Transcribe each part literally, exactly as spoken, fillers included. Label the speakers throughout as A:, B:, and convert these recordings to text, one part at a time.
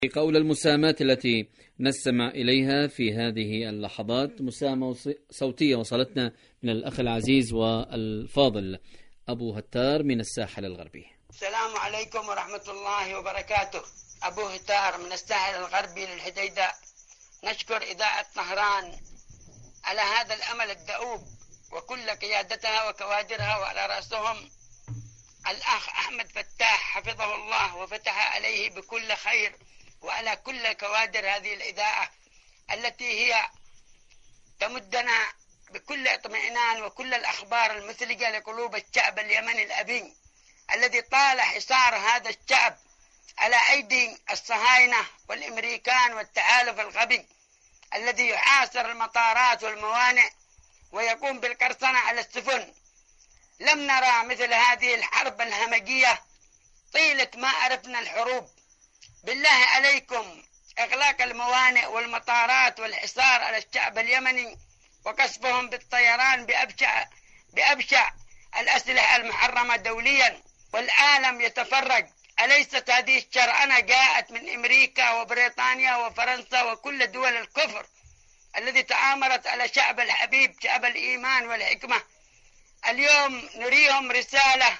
A: قول المسامات التي نستمع إليها في هذه اللحظات مسامة صوتية وصلتنا من الأخ العزيز والفاضل أبو هتار من الساحل الغربي.
B: السلام عليكم ورحمة الله وبركاته. أبو هتار من الساحل الغربي للحديدة. نشكر إذاعة طهران على هذا الأمل الدؤوب وكل قيادتها وكوادرها، وعلى رأسهم الأخ أحمد فتاح حفظه الله وفتح عليه بكل خير، وعلى كل كوادر هذه الإذاعة التي هي تمدنا بكل اطمئنان وكل الأخبار المثلجة لقلوب الشعب اليمني الأبي الذي طال حصار هذا الشعب على أيدي الصهاينة والأمريكان والتحالف الغبي الذي يحاصر المطارات والموانئ ويقوم بالقرصنة على السفن. لم نرى مثل هذه الحرب الهمجية طيلة ما عرفنا الحروب. بالله عليكم إغلاق الموانئ والمطارات والحصار على الشعب اليمني وقصفهم بالطيران بأبشع, بأبشع الأسلحة المحرمة دوليا، والعالم يتفرج. أليست هذه الشرعنة جاءت من أمريكا وبريطانيا وفرنسا وكل دول الكفر الذي تآمرت على شعب الحبيب شعب الإيمان والحكمة؟ اليوم نريهم رسالة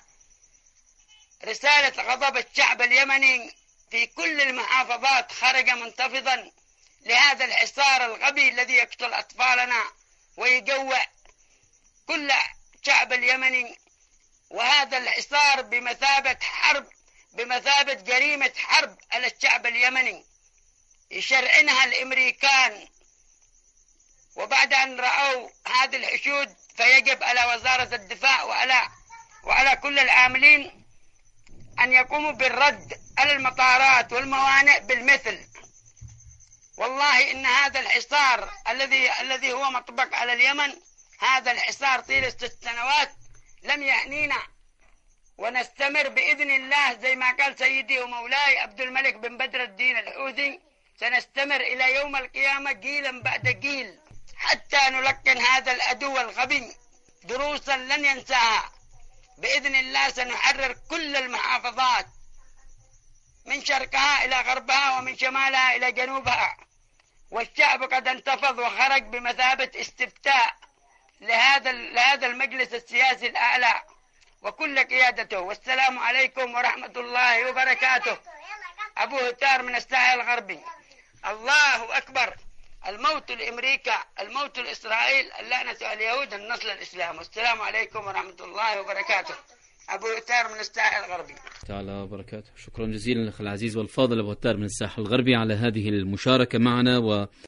B: رسالة غضب الشعب اليمني في كل المحافظات. خرج منتفضا لهذا الحصار الغبي الذي يقتل أطفالنا ويجوع كل شعب اليمني، وهذا الحصار بمثابة حرب، بمثابة جريمة حرب على الشعب اليمني يشرعنها الأمريكان. وبعد أن رأوا هذه الحشود فيجب على وزارة الدفاع وعلى وعلى كل العاملين أن يقوموا بالرد على المطارات والموانئ بالمثل. والله إن هذا الحصار الذي الذي هو مطبق على اليمن، هذا الحصار طيل ست سنوات لم يعنينا، ونستمر بإذن الله زي ما قال سيدي ومولاي عبد الملك بن بدر الدين الحوثي، سنستمر إلى يوم القيامة جيلا بعد جيل حتى نلقن هذا العدو الغبي دروسا لن ينساها. بإذن الله سنحرر كل المحافظات من شرقها إلى غربها ومن شمالها إلى جنوبها، والشعب قد انتفض وخرج بمثابة استفتاء لهذا لهذا المجلس السياسي الأعلى وكل قيادته. والسلام عليكم ورحمة الله وبركاته. أبو هتار من الساحل الغربي. الله أكبر. الموت لأمريكا، الموت لإسرائيل، اللعنة على اليهود، النصر للإسلام. والسلام عليكم ورحمة الله وبركاته. أبو هتار من الساحل الغربي.
A: تعالى وبركاته. شكرا جزيلا للأخ العزيز والفاضل أبو هتار من الساحل الغربي على هذه المشاركة معنا. و